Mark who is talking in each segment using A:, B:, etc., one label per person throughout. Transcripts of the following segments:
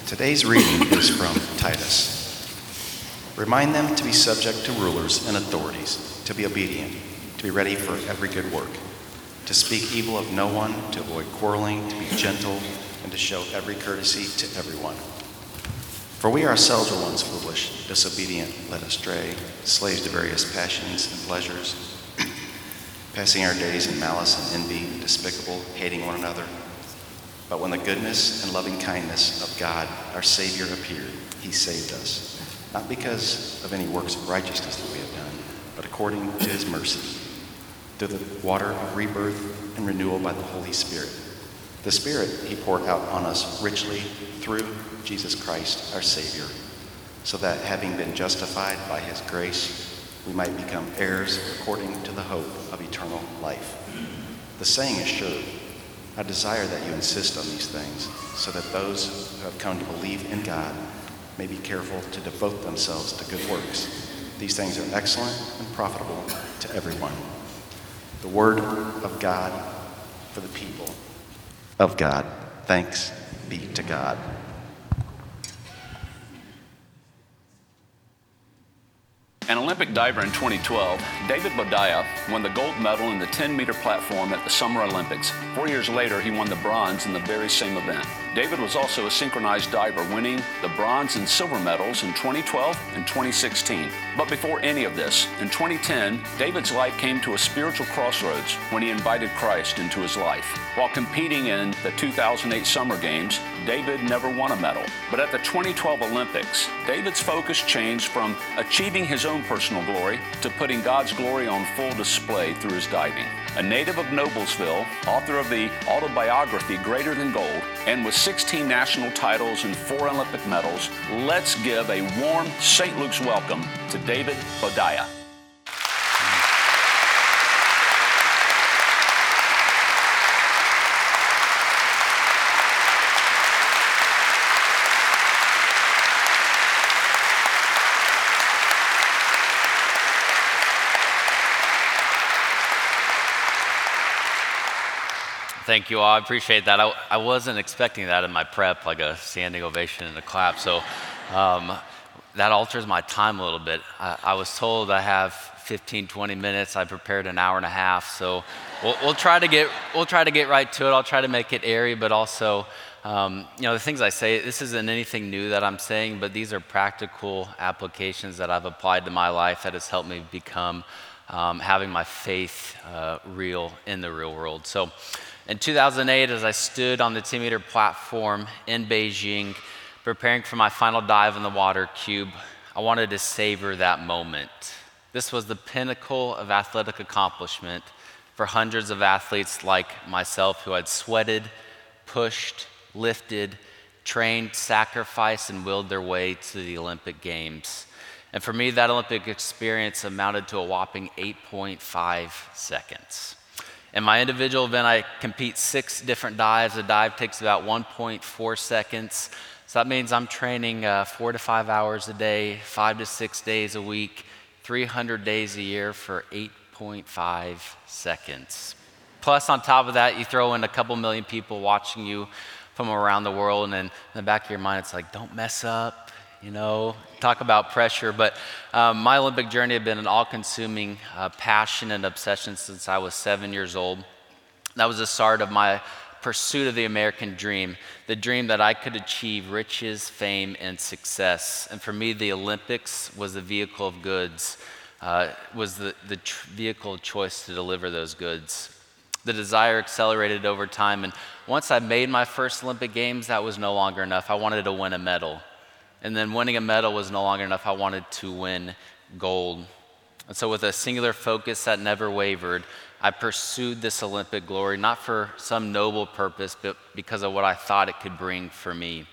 A: Today's reading is from Titus. Remind them to be subject to rulers and authorities, to be obedient, to be ready for every good work, to speak evil of no one, to avoid quarreling, to be gentle, and to show every courtesy to everyone. For we ourselves were once foolish, disobedient, led astray, slaves to various passions and pleasures, passing our days in malice and envy, despicable, hating one another. But when the goodness and loving kindness of God, our Savior, appeared, he saved us, not because of any works of righteousness that we have done, but according to his mercy, through the water of rebirth and renewal by the Holy Spirit. The Spirit he poured out on us richly through Jesus Christ, our Savior, so that having been justified by his grace, we might become heirs according to the hope of eternal life. The saying is sure. I desire that you insist on these things, so that those who have come to believe in God may be careful to devote themselves to good works. These things are excellent and profitable to everyone. The word of God for the people of God. Thanks be to God.
B: An Olympic diver in 2012, David Bodaya won the gold medal in the 10-meter platform at the Summer Olympics. 4 years later, he won the bronze in the very same event. David was also a synchronized diver, winning the bronze and silver medals in 2012 and 2016. But before any of this, in 2010, David's life came to a spiritual crossroads when he invited Christ into his life. While competing in the 2008 Summer Games, David never won a medal. But at the 2012 Olympics, David's focus changed from achieving his own personal glory to putting God's glory on full display through his diving. A native of Noblesville, author of the autobiography Greater Than Gold, and with 16 national titles and 4 Olympic medals, let's give a warm St. Luke's welcome to David Bodaya.
C: Thank you all. I appreciate that. I wasn't expecting that in my prep, like a standing ovation and a clap. So that alters my time a little bit. I was told I have 15, 20 minutes. I prepared an hour and a half. So we'll try to get right to it. I'll try to make it airy, but also, the things I say, this isn't anything new that I'm saying, but these are practical applications that I've applied to my life that has helped me become having my faith real in the real world. So in 2008, as I stood on the 10-meter platform in Beijing, preparing for my final dive in the water cube, I wanted to savor that moment. This was the pinnacle of athletic accomplishment for hundreds of athletes like myself who had sweated, pushed, lifted, trained, sacrificed, and willed their way to the Olympic Games. And for me, that Olympic experience amounted to a whopping 8.5 seconds. In my individual event, I compete 6 different dives. A dive takes about 1.4 seconds. So that means I'm training 4 to 5 hours a day, 5 to 6 days a week, 300 days a year for 8.5 seconds. Plus, on top of that, you throw in a couple million people watching you from around the world, and in the back of your mind, it's like, don't mess up. Talk about pressure. But my Olympic journey had been an all-consuming passion and obsession since I was 7 years old. That was the start of my pursuit of the American dream, the dream that I could achieve riches, fame, and success. And for me, the Olympics was the vehicle of goods, was the vehicle of choice to deliver those goods. The desire accelerated over time, and once I made my first Olympic Games, that was no longer enough. I wanted to win a medal. And then winning a medal was no longer enough. I wanted to win gold. And so with a singular focus that never wavered, I pursued this Olympic glory, not for some noble purpose, but because of what I thought it could bring for me.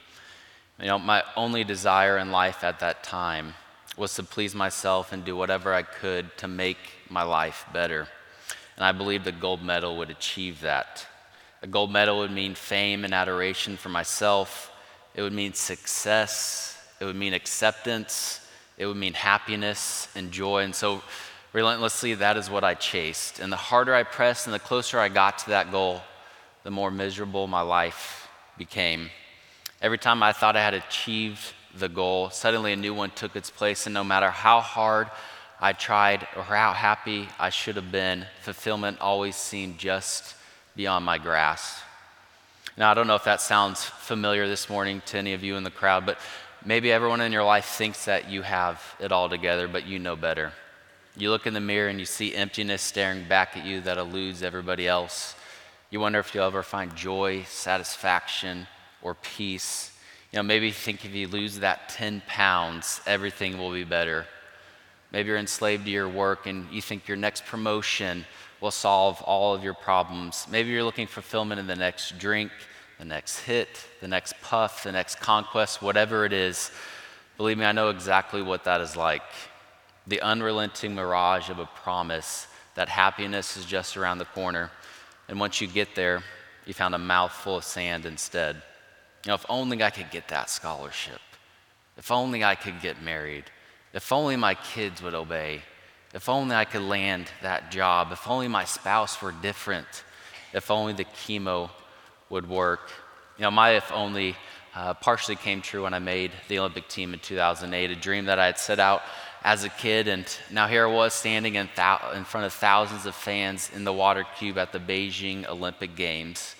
C: My only desire in life at that time was to please myself and do whatever I could to make my life better. And I believed the gold medal would achieve that. A gold medal would mean fame and adoration for myself. It would mean success. It would mean acceptance. It would mean happiness and joy. And so relentlessly, that is what I chased. And the harder I pressed and the closer I got to that goal, the more miserable my life became. Every time I thought I had achieved the goal, suddenly a new one took its place, and no matter how hard I tried or how happy I should have been, fulfillment always seemed just beyond my grasp. Now, I don't know if that sounds familiar this morning to any of you in the crowd, but maybe everyone in your life thinks that you have it all together, but you know better. You look in the mirror and you see emptiness staring back at you that eludes everybody else. You wonder if you'll ever find joy, satisfaction, or peace. Maybe you think if you lose that 10 pounds, everything will be better. Maybe you're enslaved to your work and you think your next promotion will solve all of your problems. Maybe you're looking for fulfillment in the next drink, the next hit, the next puff, the next conquest, whatever it is. Believe me, I know exactly what that is like. The unrelenting mirage of a promise that happiness is just around the corner. And once you get there, you found a mouthful of sand instead. If only I could get that scholarship. If only I could get married. If only my kids would obey. If only I could land that job. If only my spouse were different. If only the chemo would work. My if only partially came true when I made the Olympic team in 2008, a dream that I had set out as a kid, and now here I was standing in front of thousands of fans in the water cube at the Beijing Olympic Games.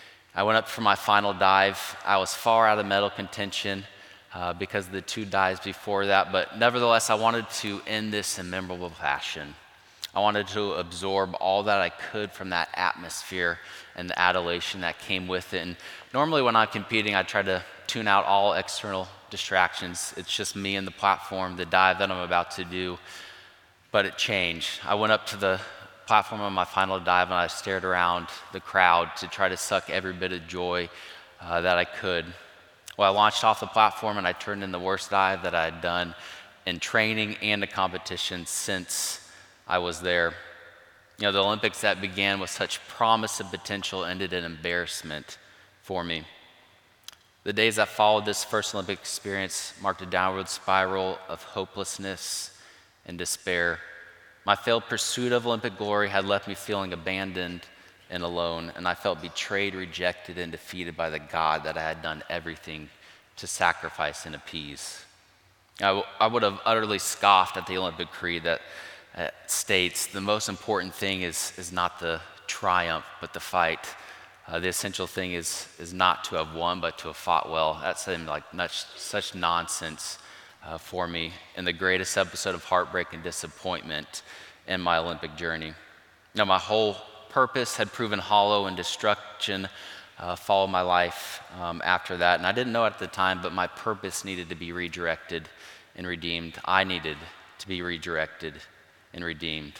C: I went up for my final dive. I was far out of medal contention because of the 2 dives before that, but nevertheless, I wanted to end this in memorable fashion. I wanted to absorb all that I could from that atmosphere and the adulation that came with it. And normally when I'm competing, I try to tune out all external distractions. It's just me and the platform, the dive that I'm about to do. But it changed. I went up to the platform on my final dive and I stared around the crowd to try to suck every bit of joy that I could. Well, I launched off the platform and I turned in the worst dive that I had done in training and the competition since I was there. The Olympics that began with such promise and potential ended in embarrassment for me. The days that followed this first Olympic experience marked a downward spiral of hopelessness and despair. My failed pursuit of Olympic glory had left me feeling abandoned and alone, and I felt betrayed, rejected, and defeated by the God that I had done everything to sacrifice and appease. I would have utterly scoffed at the Olympic creed that states the most important thing is not the triumph, but the fight. The essential thing is not to have won, but to have fought well. That seemed like such nonsense for me in the greatest episode of heartbreak and disappointment in my Olympic journey. My whole purpose had proven hollow, and destruction followed my life after that. And I didn't know it at the time, but my purpose needed to be redirected and redeemed. I needed to be redirected and redeemed.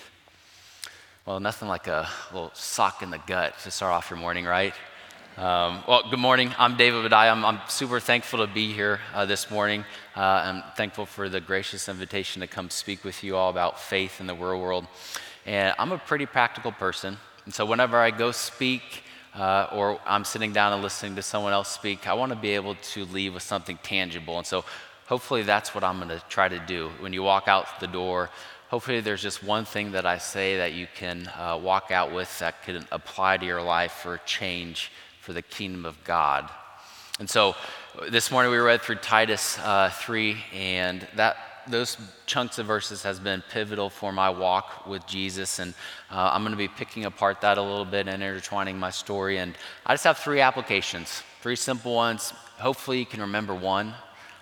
C: Well, nothing like a little sock in the gut to start off your morning, right? Well, good morning. I'm David Badiah. I'm super thankful to be here this morning. I'm thankful for the gracious invitation to come speak with you all about faith in the real world. And I'm a pretty practical person. And so whenever I go speak or I'm sitting down and listening to someone else speak, I want to be able to leave with something tangible. And so hopefully that's what I'm going to try to do. When you walk out the door, hopefully there's just one thing that I say that you can walk out with that can apply to your life for change for the kingdom of God. And so this morning we read through Titus 3, and those chunks of verses has been pivotal for my walk with Jesus. And I'm going to be picking apart that a little bit and intertwining my story. And I just have 3 applications, 3 simple ones. Hopefully you can remember one.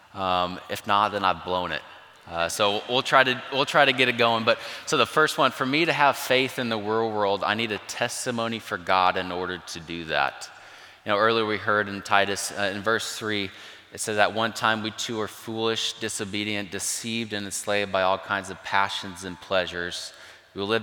C: If not, then I've blown it. So we'll try to get it going. But so the first one, for me to have faith in the real world, I need a testimony for God in order to do that. Earlier we heard in Titus, in verse 3, it says, "At one time we too were foolish, disobedient, deceived, and enslaved by all kinds of passions and pleasures. We lived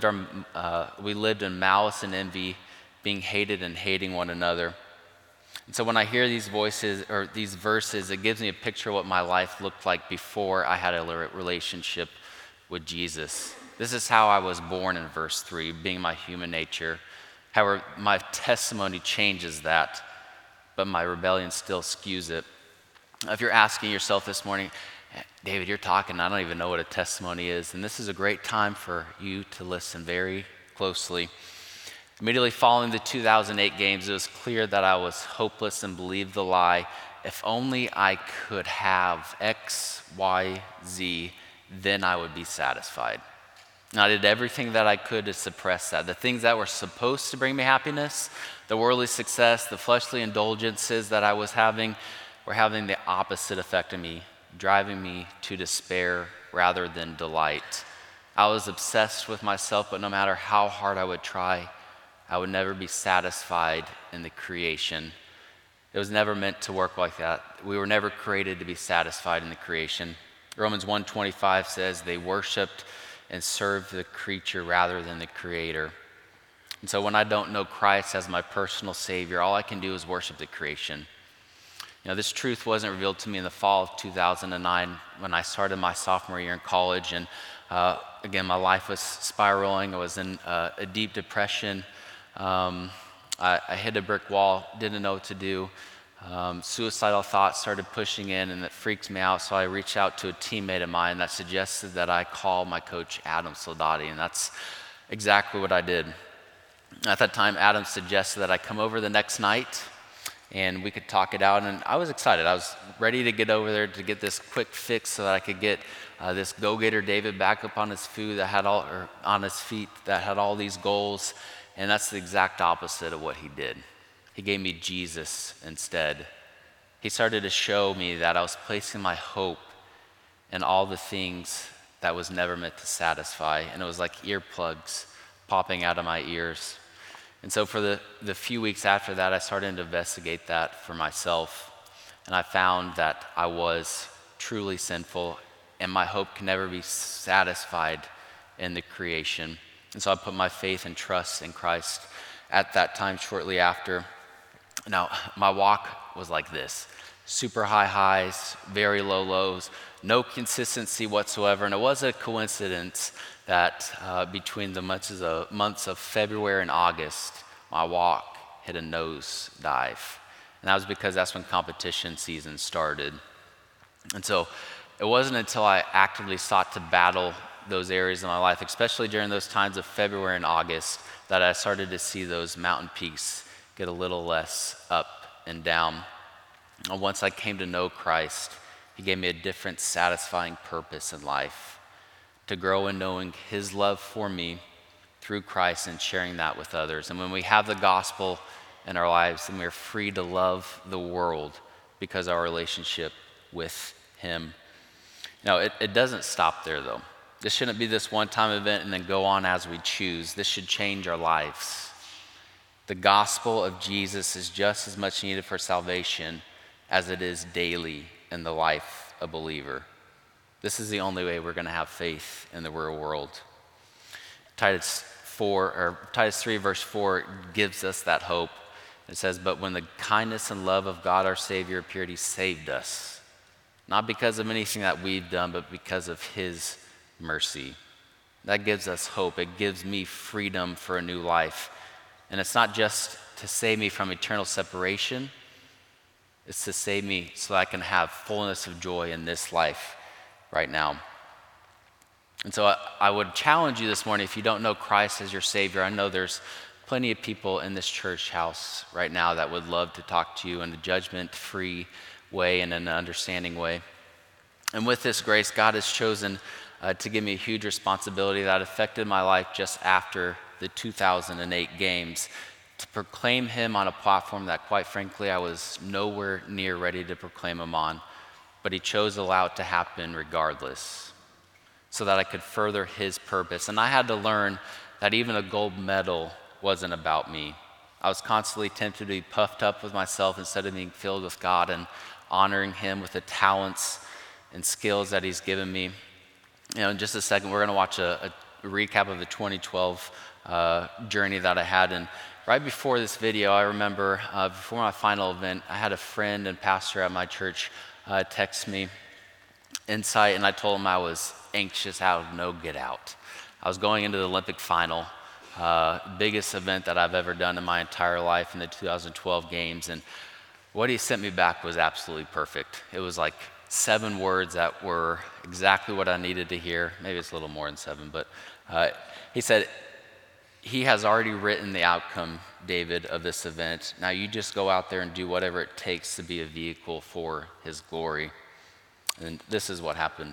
C: in malice and envy, being hated and hating one another." And so when I hear these voices or these verses, it gives me a picture of what my life looked like before I had a relationship with Jesus. This is how I was born in verse 3, being my human nature. However, my testimony changes that, but my rebellion still skews it. If you're asking yourself this morning, David, you're talking, I don't even know what a testimony is, and this is a great time for you to listen very closely. Immediately following the 2008 games, it was clear that I was hopeless and believed the lie if only I could have X, Y, Z, then I would be satisfied. And I did everything that I could to suppress that. The things that were supposed to bring me happiness, the worldly success, the fleshly indulgences that I was having, were having the opposite effect on me, driving me to despair rather than delight. I was obsessed with myself, but no matter how hard I would try, I would never be satisfied in the creation. It was never meant to work like that. We were never created to be satisfied in the creation. Romans 1:25 says they worshiped and served the creature rather than the creator. And so when I don't know Christ as my personal Savior, all I can do is worship the creation. You know, this truth wasn't revealed to me in the fall of 2009 when I started my sophomore year in college. And again, my life was spiraling. I was in a deep depression. I hit a brick wall, didn't know what to do. Suicidal thoughts started pushing in, and it freaks me out. So I reached out to a teammate of mine that suggested that I call my coach, Adam Soldati, and that's exactly what I did. At that time, Adam suggested that I come over the next night and we could talk it out, and I was excited. I was ready to get over there to get this quick fix so that I could get this go-getter David back up on his feet that had all these goals, and that's the exact opposite of what he did. He gave me Jesus instead. He started to show me that I was placing my hope in all the things that was never meant to satisfy, and it was like earplugs popping out of my ears. And so for the few weeks after that, I started to investigate that for myself, and I found that I was truly sinful, and my hope can never be satisfied in the creation. And so I put my faith and trust in Christ at that time shortly after. Now, my walk was like this: super high highs, very low lows, no consistency whatsoever. And it was a coincidence that between the months of February and August, my walk hit a nosedive. And that was because that's when competition season started. And so it wasn't until I actively sought to battle those areas of my life, especially during those times of February and August, that I started to see those mountain peaks get a little less up and down. And once I came to know Christ, he gave me a different satisfying purpose in life, to grow in knowing his love for me through Christ and sharing that with others. And when we have the gospel in our lives, then we are free to love the world because of our relationship with him. Now, it doesn't stop there, though. This shouldn't be this one-time event and then go on as we choose. This should change our lives. The gospel of Jesus is just as much needed for salvation as it is daily in the life of a believer. This is the only way we're going to have faith in the real world. Titus 3 verse 4 gives us that hope. It says, "But when the kindness and love of God our Savior appeared, he saved us, not because of anything that we've done, but because of his mercy." That gives us hope. It gives me freedom for a new life. And it's not just to save me from eternal separation, it's to save me so I can have fullness of joy in this life right now. And so I would challenge you this morning, if you don't know Christ as your Savior, I know there's plenty of people in this church house right now that would love to talk to you in a judgment-free way and in an understanding way. And with this grace, God has chosen to give me a huge responsibility that affected my life just after the 2008 games, to proclaim him on a platform that, quite frankly, I was nowhere near ready to proclaim him on, but he chose to allow it to happen regardless, so that I could further his purpose. And I had to learn that even a gold medal wasn't about me. I was constantly tempted to be puffed up with myself instead of being filled with God and honoring him with the talents and skills that he's given me. You know, in just a second, we're going to watch a recap of the 2012 journey that I had. And right before this video, I remember before my final event, I had a friend and pastor at my church text me insight, and I told him I was anxious out of no get out. I was going into the Olympic final, biggest event that I've ever done in my entire life in the 2012 games, and what he sent me back was absolutely perfect. It was like 7 words that were exactly what I needed to hear. Maybe it's a little more than 7, but he said, he has already written the outcome, David, of this event. Now you just go out there and do whatever it takes to be a vehicle for his glory. And this is what happened.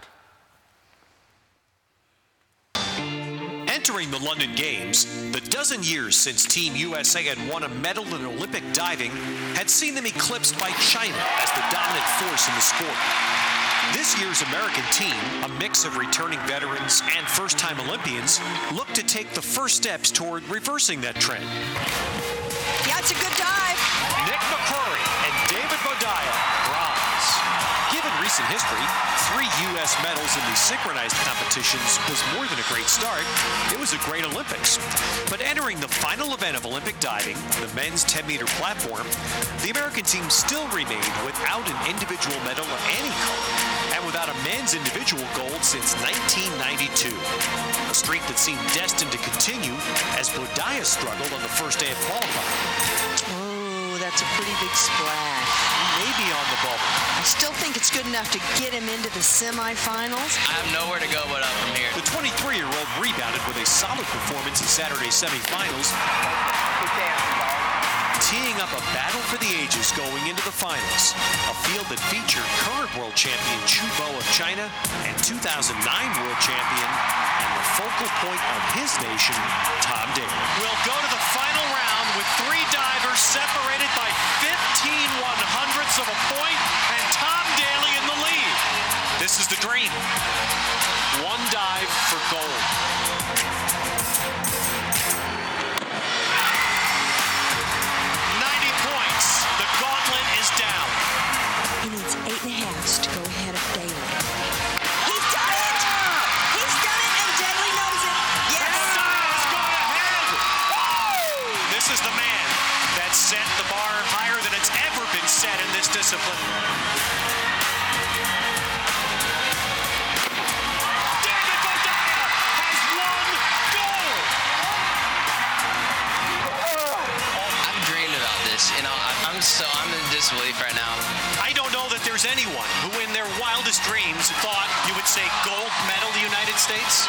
D: Entering the London Games, the dozen years since Team USA had won a medal in Olympic diving had seen them eclipsed by China as the dominant force in the sport. This year's American team, a mix of returning veterans and first-time Olympians, looked to take the first steps toward reversing that trend.
E: Yeah, it's a good dive.
D: Nick McCrory and David Bodaya, bronze. Given recent history, 3 U.S. medals in these synchronized competitions was more than a great start. It was a great Olympics. But entering the final event of Olympic diving, the men's 10-meter platform, the American team still remained without an individual medal of any color and without a men's individual gold since 1992. A streak that seemed destined to continue as Bodaya struggled on the first day of qualifying.
E: Oh, that's a pretty big splash.
D: Maybe on the bubble.
E: I still think it's good enough to get him into the semifinals.
C: I have nowhere to go but up from here.
D: The 23-year-old rebounded with a solid performance in Saturday's semifinals, teeing up a battle for the ages going into the finals, a field that featured current world champion Chu Bo of China and 2009 world champion and the focal point of his nation, Tom Daley. We'll go to the final round with 3 divers separated by 15 100ths of a point and Tom Daley in the lead. This is the dream. 1 dive for gold. 90 points. The gauntlet is down.
E: He needs 8.5s to go ahead of Daley. He's done it! He's done it, and Daley knows it. Yes!
D: Bodia's gone ahead. Woo! This is the man that set the bar higher than it's ever been set in this discipline. David Bodaya has won gold.
F: I've dreamed about this. I'm in disbelief right now.
D: I don't know that there's anyone who in their wildest dreams thought you would say gold medal United States.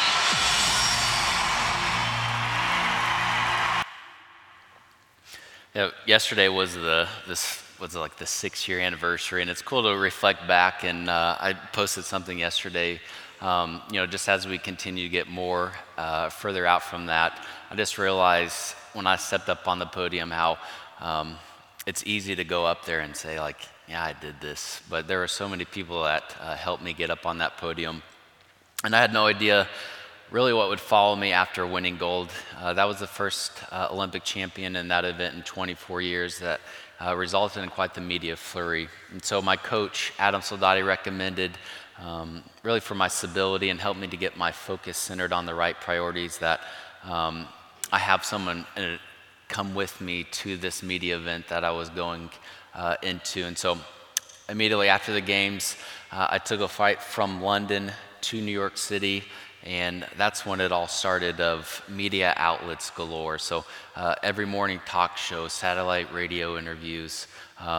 C: Yesterday was the 6-year anniversary, and it's cool to reflect back. And I posted something yesterday. Just as we continue to get more further out from that, I just realized when I stepped up on the podium how it's easy to go up there and say like, yeah, I did this. But there were so many people that helped me get up on that podium, and I had no idea really what would follow me after winning gold. That was the first Olympic champion in that event in 24 years that resulted in quite the media flurry. And so my coach, Adam Soldati, recommended, really for my stability and helped me to get my focus centered on the right priorities, that I have someone come with me to this media event that I was going into. And so immediately after the games, I took a flight from London to New York City, and that's when it all started, of media outlets galore. So every morning talk shows, satellite radio interviews,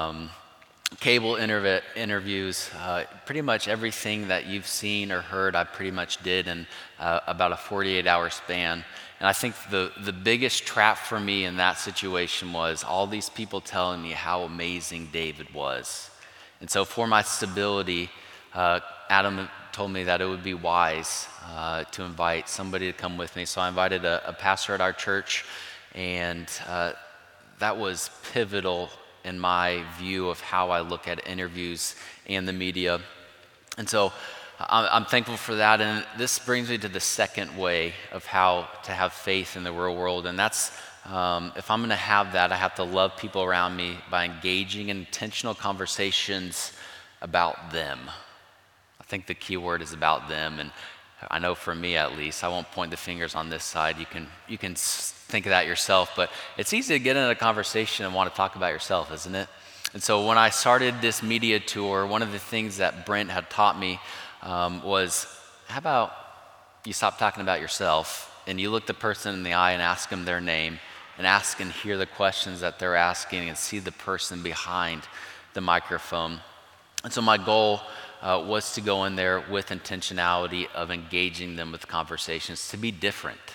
C: cable interviews, pretty much everything that you've seen or heard, I pretty much did in about a 48-hour span. And I think the biggest trap for me in that situation was all these people telling me how amazing David was. And so for my stability, Adam told me that it would be wise to invite somebody to come with me. So I invited a pastor at our church, and that was pivotal in my view of how I look at interviews and the media. And so I'm thankful for that. And this brings me to the second way of how to have faith in the real world. And that's, if I'm going to have that, I have to love people around me by engaging in intentional conversations about them. I think the key word is about them. And I know for me at least, I won't point the fingers on this side. You can think of that yourself, but it's easy to get in a conversation and want to talk about yourself, isn't it? And so when I started this media tour, one of the things that Brent had taught me was, how about you stop talking about yourself and you look the person in the eye and ask them their name, and ask and hear the questions that they're asking and see the person behind the microphone. And so my goal was to go in there with intentionality of engaging them with conversations, to be different.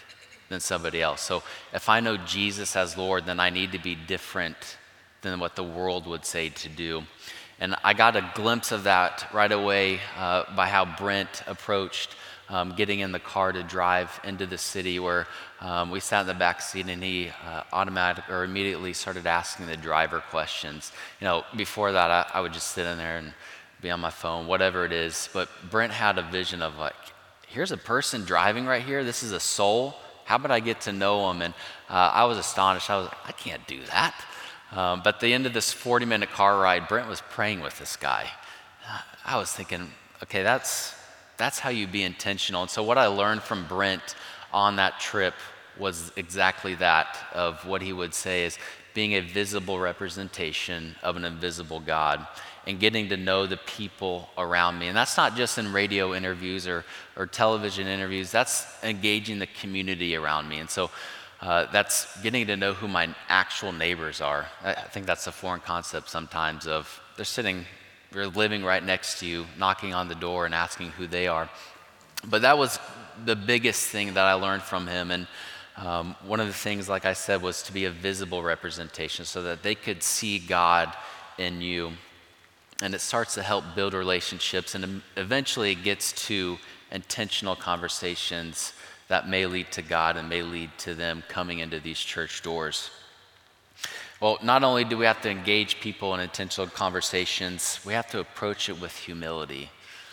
C: than somebody else. So if I know Jesus as Lord, then I need to be different than what the world would say to do. And I got a glimpse of that right away by how Brent approached getting in the car to drive into the city, where we sat in the back seat and he immediately started asking the driver questions. You know, before that, I would just sit in there and be on my phone, whatever it is. But Brent had a vision of like, here's a person driving right here. This is a soul. How about I get to know him? And I was astonished. I was like, I can't do that. But at the end of this 40-minute car ride, Brent was praying with this guy. I was thinking, okay, that's how you be intentional. And so what I learned from Brent on that trip was exactly that, of what he would say is being a visible representation of an invisible God and getting to know the people around me. And that's not just in radio interviews or television interviews, that's engaging the community around me. And so that's getting to know who my actual neighbors are. I think that's a foreign concept sometimes of they're living right next to you, knocking on the door and asking who they are. But that was the biggest thing that I learned from him. And one of the things, like I said, was to be a visible representation so that they could see God in you. And it starts to help build relationships, and eventually it gets to intentional conversations that may lead to God and may lead to them coming into these church doors. Well, not only do we have to engage people in intentional conversations, we have to approach it with humility.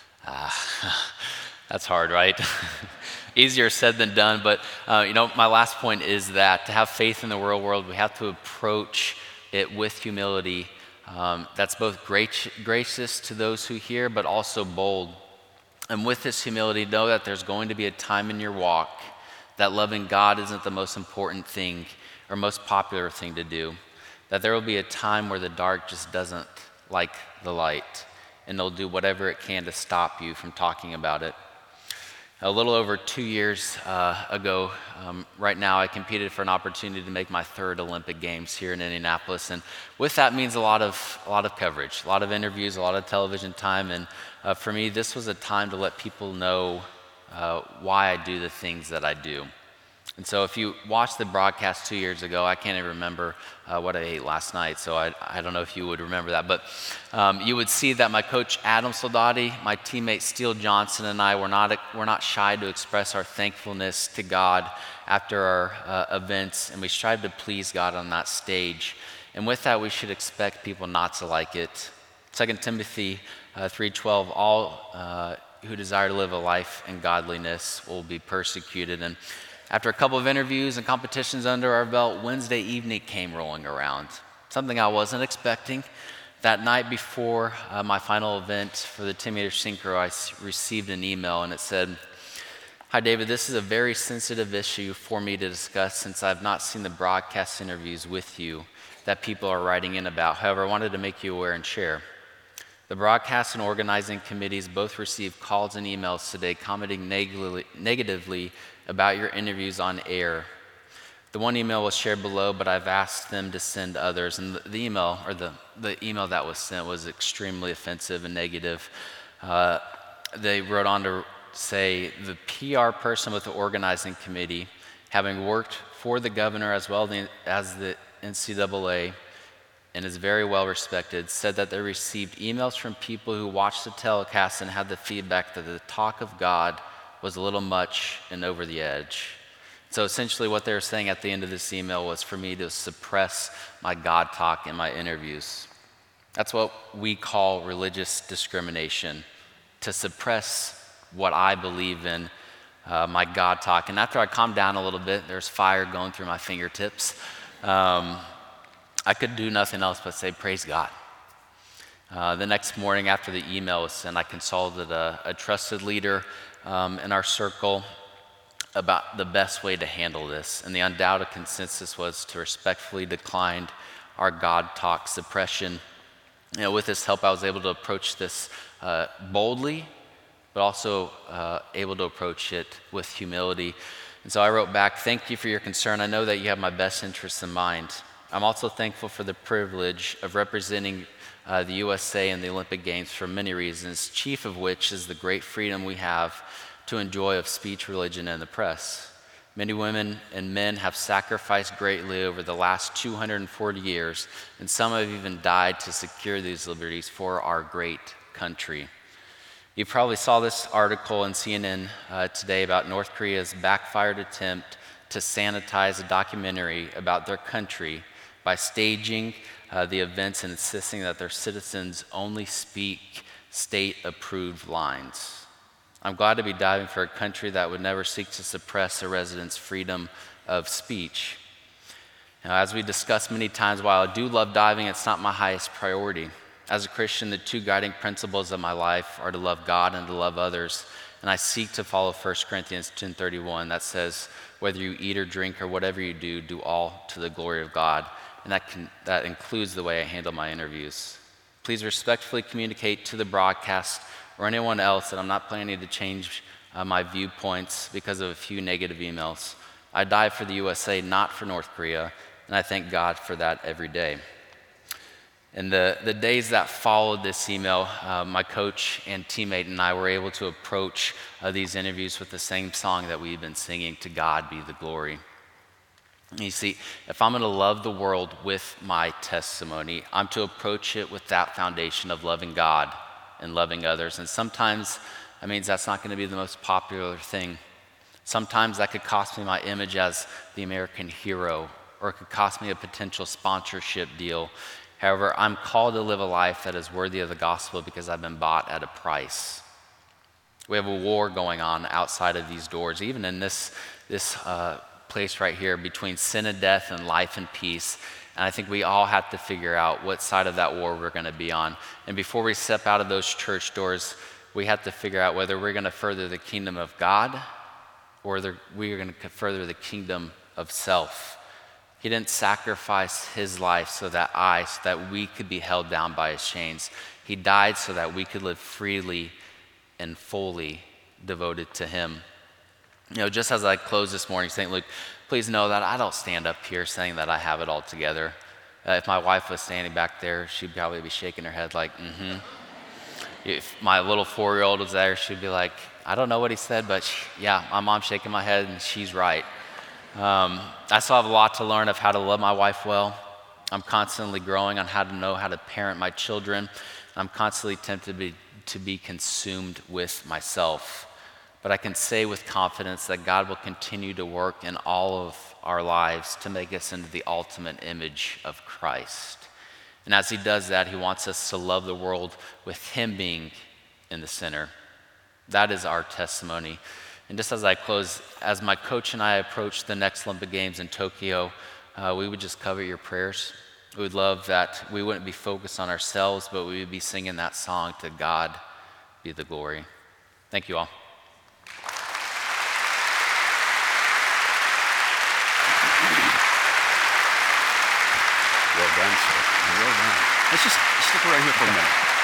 C: That's hard, right? Easier said than done, but my last point is that to have faith in the real world, we have to approach it with humility. That's both gracious to those who hear, but also bold. And with this humility, know that there's going to be a time in your walk that loving God isn't the most important thing or most popular thing to do. That there will be a time where the dark just doesn't like the light, and they'll do whatever it can to stop you from talking about it. A little over 2 years ago, right now, I competed for an opportunity to make my third Olympic Games here in Indianapolis, and with that means a lot of coverage, a lot of interviews, a lot of television time, and for me, this was a time to let people know why I do the things that I do. And so if you watched the broadcast 2 years ago, I can't even remember what I ate last night, so I don't know if you would remember that. But you would see that my coach, Adam Soldati, my teammate, Steele Johnson, and I, we're not shy to express our thankfulness to God after our events, and we strive to please God on that stage. And with that, we should expect people not to like it. 2 Timothy 3:12, all who desire to live a life in godliness will be persecuted. And after a couple of interviews and competitions under our belt, Wednesday evening came rolling around, something I wasn't expecting. That night before my final event for the 10-meter synchro, I received an email, and it said, "Hi, David, this is a very sensitive issue for me to discuss since I've not seen the broadcast interviews with you that people are writing in about. However, I wanted to make you aware and share. The broadcast and organizing committees both received calls and emails today commenting negatively about your interviews on air. The one email was shared below, but I've asked them to send others." And the email, or the email that was sent, was extremely offensive and negative. They wrote on to say, "The PR person with the organizing committee, having worked for the governor as well as the NCAA, and is very well respected, said that they received emails from people who watched the telecast and had the feedback that the talk of God was a little much and over the edge." So essentially what they were saying at the end of this email was for me to suppress my God talk in my interviews. That's what we call religious discrimination, to suppress what I believe in, my God talk. And after I calmed down a little bit, there's fire going through my fingertips. I could do nothing else but say, praise God. The next morning after the email was sent, I consulted a trusted leader in our circle about the best way to handle this. And the undoubted consensus was to respectfully decline our God talk suppression. With this help, I was able to approach this boldly, but also able to approach it with humility. And so I wrote back, "Thank you for your concern. I know that you have my best interests in mind. I'm also thankful for the privilege of representing the USA in the Olympic Games for many reasons, chief of which is the great freedom we have to enjoy of speech, religion, and the press. Many women and men have sacrificed greatly over the last 240 years, and some have even died to secure these liberties for our great country. You probably saw this article in CNN today about North Korea's backfired attempt to sanitize a documentary about their country by staging the events and insisting that their citizens only speak state-approved lines. I'm glad to be diving for a country that would never seek to suppress a resident's freedom of speech. Now, as we discussed many times, while I do love diving, it's not my highest priority. As a Christian, the two guiding principles of my life are to love God and to love others. And I seek to follow 1 Corinthians 10:31 that says, whether you eat or drink or whatever you do, do all to the glory of God. And that includes the way I handle my interviews. Please respectfully communicate to the broadcast or anyone else that I'm not planning to change my viewpoints because of a few negative emails. I dive for the USA, not for North Korea, and I thank God for that every day. In the days that followed this email, my coach and teammate and I were able to approach these interviews with the same song that we've been singing, To God Be the Glory. You see, if I'm going to love the world with my testimony, I'm to approach it with that foundation of loving God and loving others. And sometimes that means that's not going to be the most popular thing. Sometimes that could cost me my image as the American hero, or it could cost me a potential sponsorship deal. However, I'm called to live a life that is worthy of the gospel because I've been bought at a price. We have a war going on outside of these doors, even in this place right here between sin and death and life and peace. And I think we all have to figure out what side of that war we're going to be on. And before we step out of those church doors, we have to figure out whether we're going to further the kingdom of God or whether we are going to further the kingdom of self. He didn't sacrifice his life so that we could be held down by his chains. He died so that we could live freely and fully devoted to him. You know, just as I close this morning, St. Luke, please know that I don't stand up here saying that I have it all together. If my wife was standing back there, she'd probably be shaking her head like, mm-hmm. If my little 4-year-old was there, she'd be like, I don't know what he said, but yeah, my mom's shaking my head and she's right. I still have a lot to learn of how to love my wife well. I'm constantly growing on how to parent my children. I'm constantly tempted to be consumed with myself. But I can say with confidence that God will continue to work in all of our lives to make us into the ultimate image of Christ. And as he does that, he wants us to love the world with him being in the center. That is our testimony. And just as I close, as my coach and I approach the next Olympic Games in Tokyo, we would just cover your prayers. We would love that we wouldn't be focused on ourselves, but we would be singing that song, To God Be the Glory. Thank you all.
B: Well done, sir. Well done. Let's just stick right here for a minute.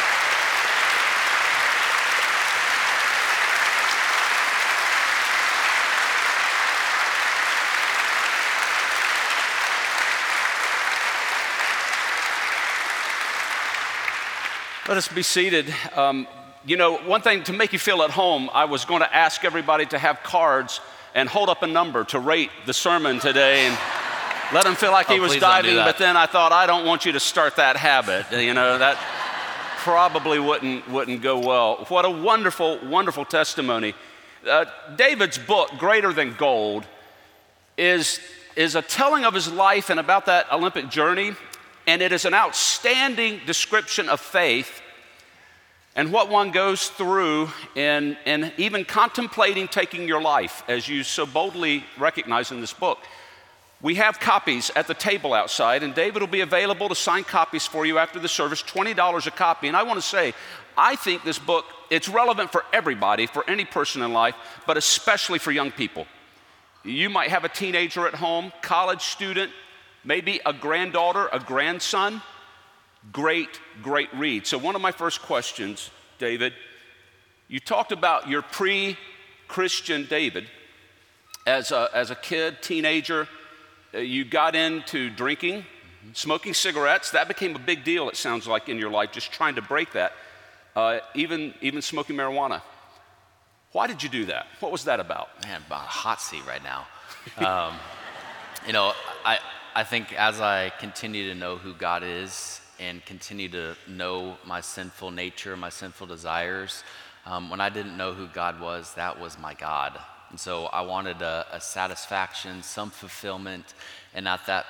B: Let us be seated. One thing to make you feel at home, I was going to ask everybody to have cards and hold up a number to rate the sermon today and let him feel like he was diving, but then I thought, I don't want you to start that habit. That probably wouldn't go well. What a wonderful, wonderful testimony. David's book, Greater Than Gold, is a telling of his life and about that Olympic journey, and it is an outstanding description of faith and what one goes through in even contemplating taking your life, as you so boldly recognize in this book. We have copies at the table outside, and David will be available to sign copies for you after the service, $20 a copy. And I want to say, I think this book, it's relevant for everybody, for any person in life, but especially for young people. You might have a teenager at home, college student, maybe a granddaughter, a grandson. Great, great read. So one of my first questions, David, you talked about your pre-Christian David. As a kid, teenager, you got into drinking, smoking cigarettes. That became a big deal, it sounds like, in your life, just trying to break that. Even smoking marijuana. Why did you do that? What was that about?
C: Man, I'm on a hot seat right now. You know, I think as I continue to know who God is and continue to know my sinful nature, my sinful desires, when I didn't know who God was, that was my God. And so I wanted a satisfaction, some fulfillment, and at that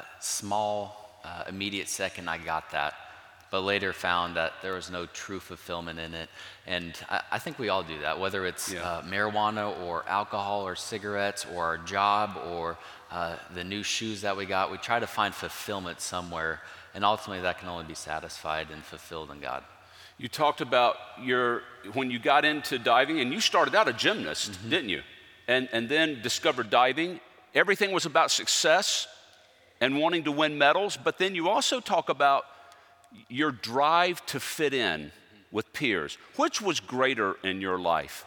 C: small, immediate second, I got that. But later found that there was no true fulfillment in it. And I think we all do that, whether it's marijuana or alcohol or cigarettes or our job or the new shoes that we got. We try to find fulfillment somewhere, and ultimately that can only be satisfied and fulfilled in God.
B: You talked about when you got into diving, and you started out a gymnast, didn't you? And then discovered diving. Everything was about success and wanting to win medals, but then you also talk about your drive to fit in with peers. Which was greater in your life,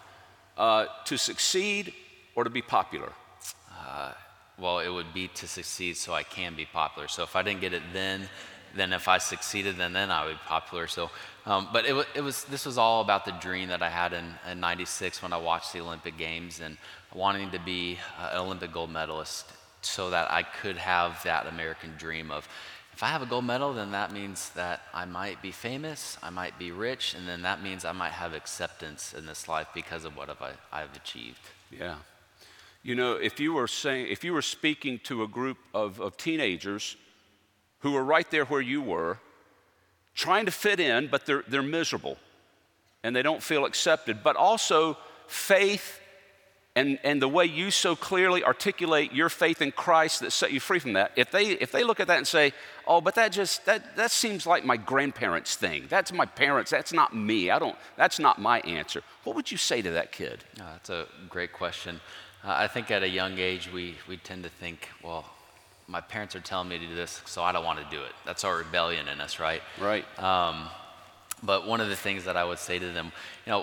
B: to succeed or to be popular?
C: Well, it would be to succeed so I can be popular. So if I didn't get it then if I succeeded, then I would be popular. So, but this was all about the dream that I had in '96 when I watched the Olympic Games and wanting to be an Olympic gold medalist so that I could have that American dream of, if I have a gold medal, then that means that I might be famous, I might be rich, and then that means I might have acceptance in this life because of what I've achieved.
B: Yeah. You know, if you were speaking to a group of teenagers who were right there where you were, trying to fit in, but they're miserable and they don't feel accepted, but also faith and the way you so clearly articulate your faith in Christ that set you free from that, if they look at that and say, oh, but that seems like my grandparents' thing. That's my parents, that's not me. That's not my answer. What would you say to that kid?
C: That's a great question. I think at a young age, we tend to think, well, my parents are telling me to do this, so I don't want to do it. That's our rebellion in us, right?
B: Right.
C: But one of the things that I would say to them,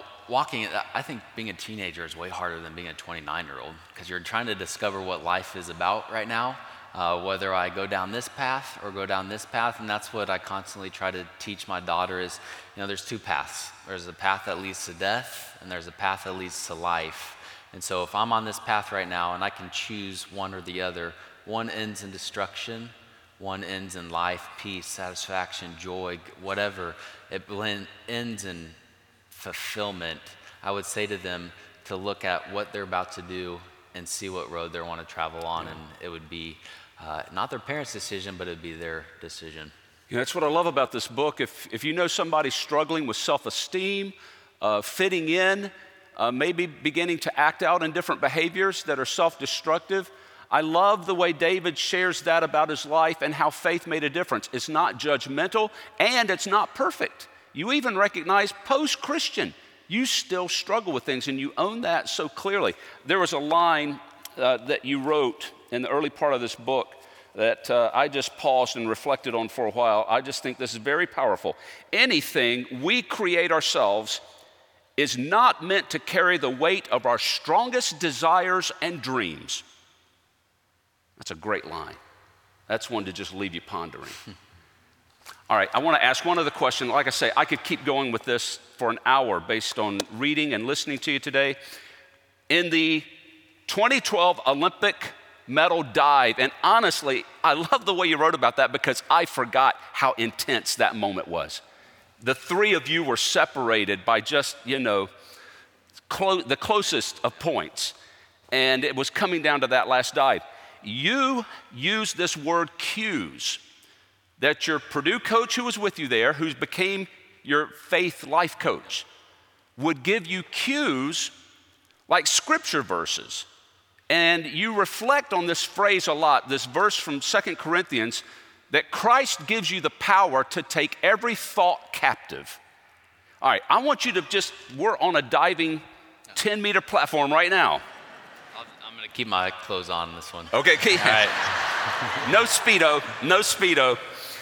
C: I think being a teenager is way harder than being a 29-year-old because you're trying to discover what life is about right now, whether I go down this path or go down this path, and that's what I constantly try to teach my daughter is, there's two paths. There's a path that leads to death, and there's a path that leads to life. And so if I'm on this path right now and I can choose one or the other, one ends in destruction, one ends in life, peace, satisfaction, joy, whatever. It ends in fulfillment. I would say to them to look at what they're about to do and see what road they want to travel on, and it would be not their parents' decision, but it would be their decision.
B: That's what I love about this book. If you know somebody struggling with self-esteem, fitting in, maybe beginning to act out in different behaviors that are self-destructive, I love the way David shares that about his life and how faith made a difference. It's not judgmental and it's not perfect. You even recognize post-Christian, you still struggle with things and you own that so clearly. There was a line that you wrote in the early part of this book that I just paused and reflected on for a while. I just think this is very powerful. Anything we create ourselves is not meant to carry the weight of our strongest desires and dreams. That's a great line. That's one to just leave you pondering. All right, I want to ask one other question. Like I say, I could keep going with this for an hour based on reading and listening to you today. In the 2012 Olympic medal dive, and honestly, I love the way you wrote about that because I forgot how intense that moment was. The three of you were separated by just, the closest of points, and it was coming down to that last dive. You used this word cues, that your Purdue coach who was with you there, who became your faith life coach, would give you cues like scripture verses. And you reflect on this phrase a lot, this verse from 2 Corinthians, that Christ gives you the power to take every thought captive. All right, I want you to we're on a diving 10-meter platform right now.
C: I'm going to keep my clothes on this one.
B: Okay,
C: All right.
B: No Speedo.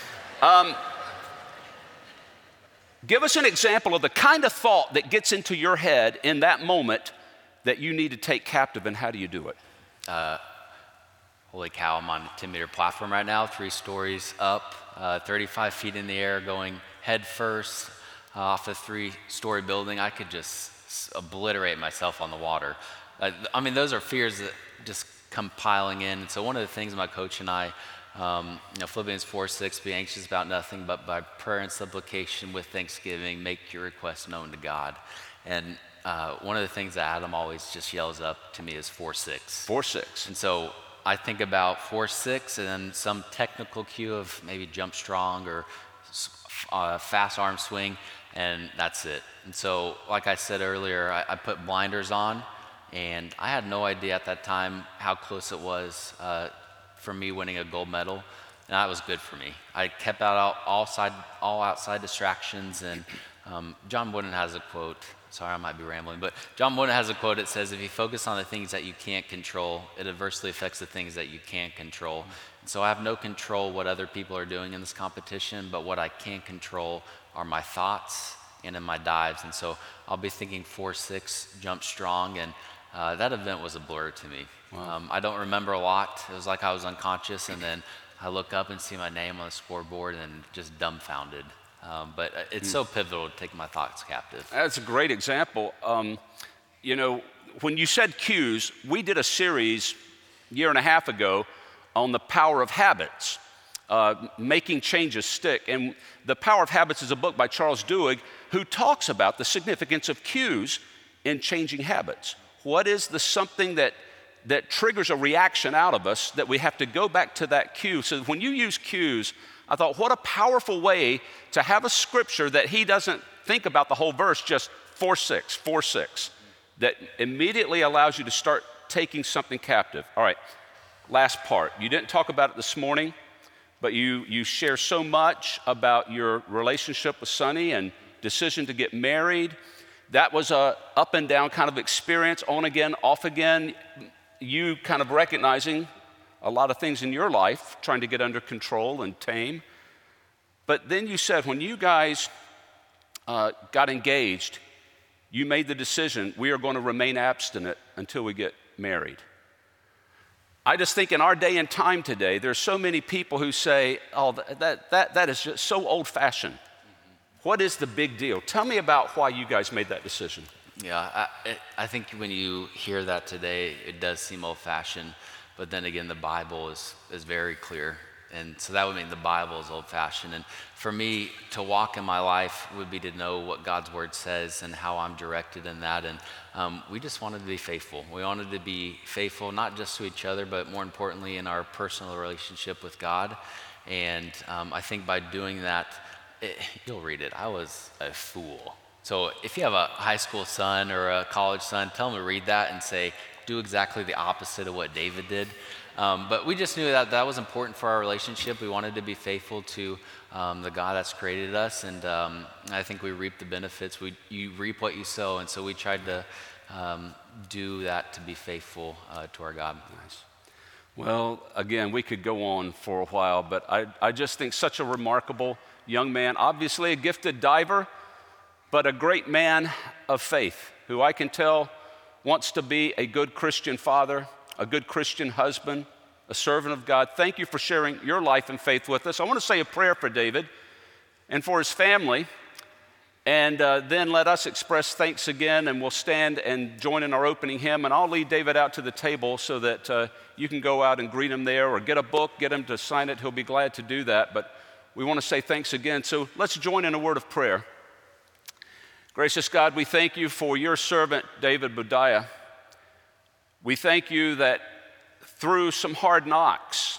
B: Give us an example of the kind of thought that gets into your head in that moment that you need to take captive, and how do you do it?
C: Holy cow, I'm on a 10-meter platform right now, 3 stories up, 35 feet in the air, going head first off a 3-story building. I could just obliterate myself on the water. Those are fears that just come piling in. And so one of the things my coach and I, Philippians 4:6, be anxious about nothing, but by prayer and supplication with thanksgiving, make your requests known to God. And one of the things that Adam always just yells up to me is 4:6.
B: 4-6.
C: And so I think about 4-6 and then some technical cue of maybe jump strong or fast arm swing, and that's it. And so, like I said earlier, I put blinders on, and I had no idea at that time how close it was for me winning a gold medal, and that was good for me. I kept out all outside distractions, and John Wooden has a quote. Sorry, I might be rambling, but John Wooden has a quote that says, if you focus on the things that you can't control, it adversely affects the things that you can control. And so I have no control what other people are doing in this competition, but what I can control are my thoughts and in my dives. And so I'll be thinking 4-6, jump strong, and that event was a blur to me. Wow. I don't remember a lot. It was like I was unconscious, and then I look up and see my name on the scoreboard and just dumbfounded. But it's so pivotal to take my thoughts captive.
B: That's a great example. When you said cues, we did a series a year and a half ago on the power of habits, making changes stick. And The Power of Habits is a book by Charles Duhigg, who talks about the significance of cues in changing habits. What is the something that triggers a reaction out of us that we have to go back to that cue? So when you use cues, I thought, what a powerful way to have a scripture that he doesn't think about the whole verse, just 4-6, 4-6, that immediately allows you to start taking something captive. All right, last part. You didn't talk about it this morning, but you share so much about your relationship with Sonny and decision to get married. That was a up and down kind of experience, on again, off again. You kind of recognizing a lot of things in your life, trying to get under control and tame. But then you said when you guys got engaged, you made the decision, we are going to remain abstinent until we get married. I just think in our day and time today, there's so many people who say, oh, that is just so old-fashioned. Mm-hmm. What is the big deal? Tell me about why you guys made that decision.
C: Yeah, I think when you hear that today, it does seem old-fashioned. But then again, the Bible is very clear. And so that would mean the Bible is old-fashioned. And for me, to walk in my life would be to know what God's word says and how I'm directed in that. And we just wanted to be faithful. We wanted to be faithful, not just to each other, but more importantly in our personal relationship with God. And I think by doing that, you'll read it. I was a fool. So if you have a high school son or a college son, tell them to read that and say, do exactly the opposite of what David did. But we just knew that was important for our relationship. We wanted to be faithful to the God that's created us, and I think we reap the benefits. You reap what you sow, and so we tried to do that to be faithful to our God.
B: Nice. Well, again, we could go on for a while, but I just think such a remarkable young man, obviously a gifted diver, but a great man of faith, who I can tell wants to be a good Christian father, a good Christian husband, a servant of God. Thank you for sharing your life and faith with us. I want to say a prayer for David and for his family, and then let us express thanks again, and we'll stand and join in our opening hymn, and I'll lead David out to the table so that you can go out and greet him there, or get a book, get him to sign it. He'll be glad to do that, but we want to say thanks again. So let's join in a word of prayer. Gracious God, we thank you for your servant, David Bodiah. We thank you that through some hard knocks,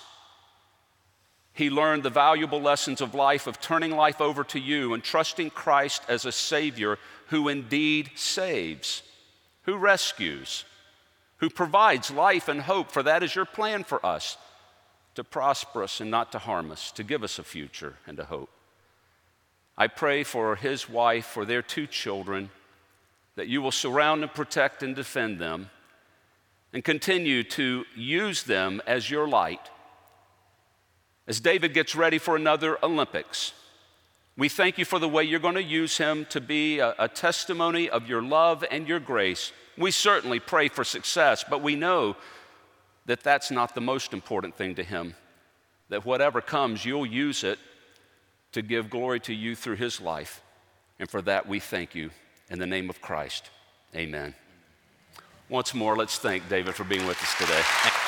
B: he learned the valuable lessons of life, of turning life over to you and trusting Christ as a Savior who indeed saves, who rescues, who provides life and hope, for that is your plan for us, to prosper us and not to harm us, to give us a future and a hope. I pray for his wife, for their 2 children, that you will surround and protect and defend them, and continue to use them as your light. As David gets ready for another Olympics, we thank you for the way you're going to use him to be a testimony of your love and your grace. We certainly pray for success, but we know that that's not the most important thing to him, that whatever comes, you'll use it to give glory to you through his life. And for that, we thank you. In the name of Christ, amen. Once more, let's thank David for being with us today.